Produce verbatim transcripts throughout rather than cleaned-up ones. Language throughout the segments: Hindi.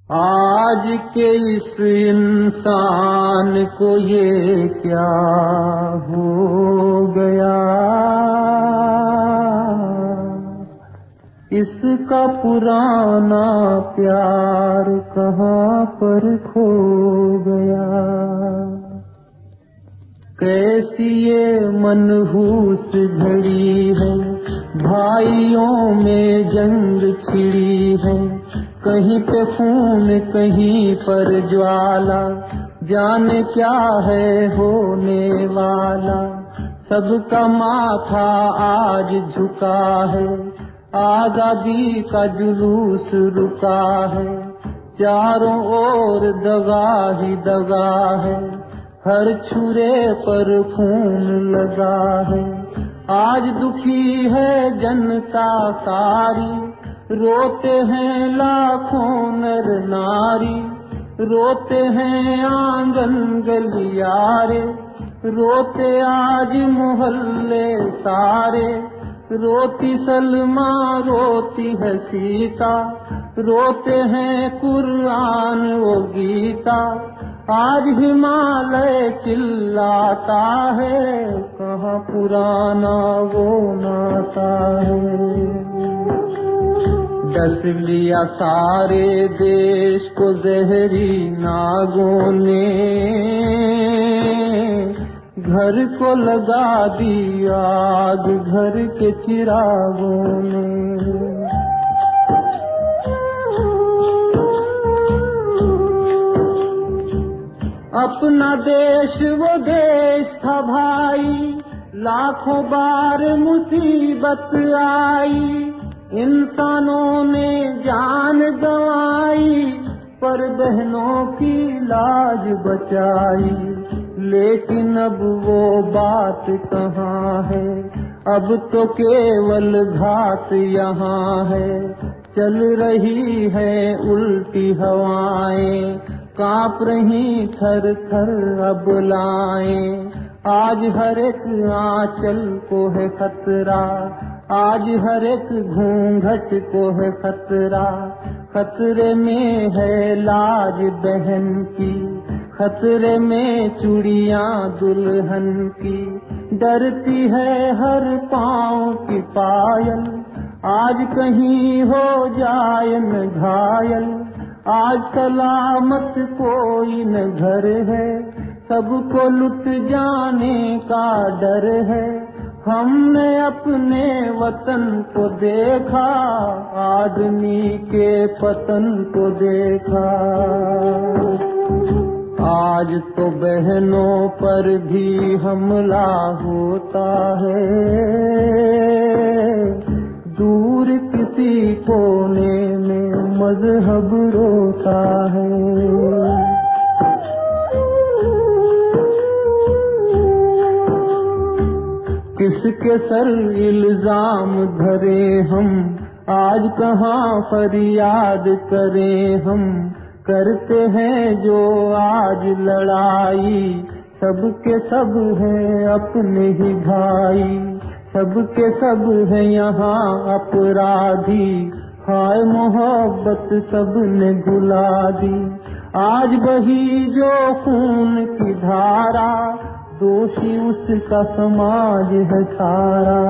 आज के इस इंसान को ये क्या हो गया, इसका पुराना प्यार कहाँ पर खो गया। कैसी ये मनहूस घड़ी है, भाइयों में जंग छिड़ी है, कहीं पे खून कहीं पर ज्वाला, जाने क्या है होने वाला। सबका माथा आज झुका है, आजादी का जुलूस रुका है, चारों ओर दगा ही दगा है, हर छुरे पर खून लगा है। आज दुखी है जनता सारी, रोते हैं लाखों नर नारी, रोते हैं आंगन गलियारे, रोते आज मोहल्ले सारे, रोती सलमा रोती है सीता, रोते हैं कुरान वो गीता। आज हिमालय चिल्लाता है, कहाँ पुराना वो नाता है। डस लिया सारे देश को जहरी नागों ने, घर को लगा दी आग घर के चिरागों ने। अपना देश वो देश था भाई, लाखों बार मुसीबत आई, इंसानों ने जान गंवाई, पर बहनों की लाज बचाई। लेकिन अब वो बात कहाँ है, अब तो केवल घात यहाँ है। चल रही है उल्टी हवाएं, कांप रही थर थर अबलाएं। आज हर एक आंचल को है खतरा, आज हर एक घूंघट को है खतरा। खतरे में है लाज बहन की, खतरे में चूड़ियां दुल्हन की, डरती है हर पाँव की पायल, आज कहीं हो जाए न घायल। आज सलामत कोई न घर है, सबको लुट जाने का डर है। हमने अपने वतन को देखा, आदमी के पतन को देखा। आज तो बहनों पर भी हमला होता है, दूर किसी कोने में मजहब रोता है। किसके सर इल्जाम धरे हम, आज कहाँ फरियाद करें हम। करते हैं जो आज लड़ाई, सबके सब हैं अपने ही भाई, सबके सब है यहाँ अपराधी। हाय मोहब्बत सबने भुला दी, आज बही जो खून की धारा, दोषी उसका समाज है सारा।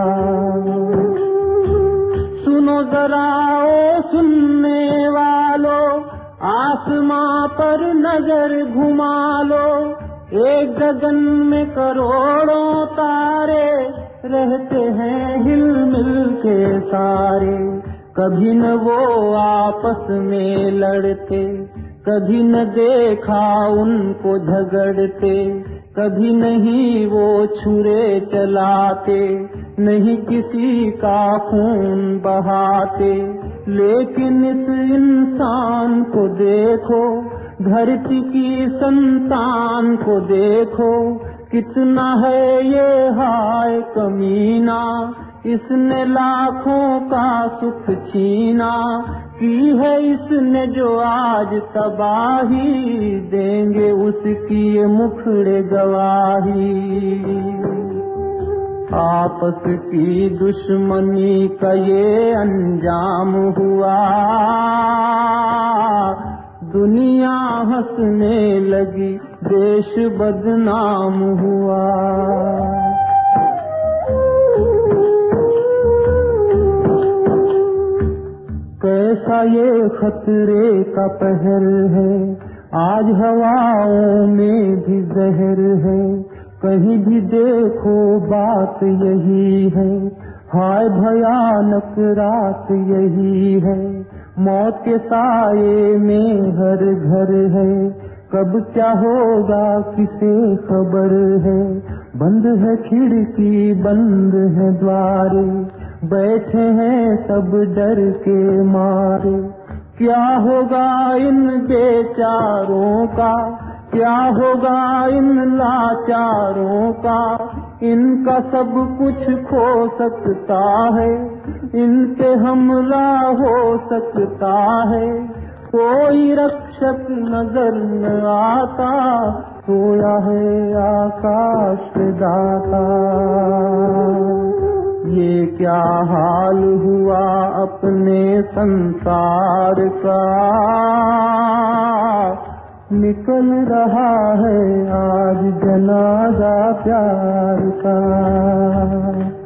सुनो जरा ओ सुनने वालों, आसमां पर नजर घुमा लो। एक गगन में करोड़ों तारे, रहते हैं हिल मिल के सारे। कभी न वो आपस में लड़ते, कभी न देखा उनको झगड़ते, कभी नहीं वो छुरे चलाते, नहीं किसी का खून बहाते। लेकिन इस इंसान को देखो, धरती की संतान को देखो, कितना है ये हाय कमीना। इसने लाखों का सुख छीना, की है इसने जो आज तबाही, देंगे उसकी ये मुखड़े गवाही। आपस की दुश्मनी का ये अंजाम हुआ, हंसने लगी, देश बदनाम हुआ। कैसा ये खतरे का पहर है, आज हवाओं में भी जहर है। कहीं भी देखो बात यही है, हाय भयानक रात यही है। मौत के साये में हर घर है, कब क्या होगा किसे खबर है। बंद है खिड़की बंद है द्वारे, बैठे हैं सब डर के मारे। क्या होगा इन बेचारों का, क्या होगा इन लाचारों का। इनका सब कुछ खो सकता है, इन पे हमला हो सकता है। कोई रक्षक नजर न आता, सोया है आकाश दाता। ये क्या हाल हुआ अपने संसार का, निकल रहा है आज जनाजा प्यार का।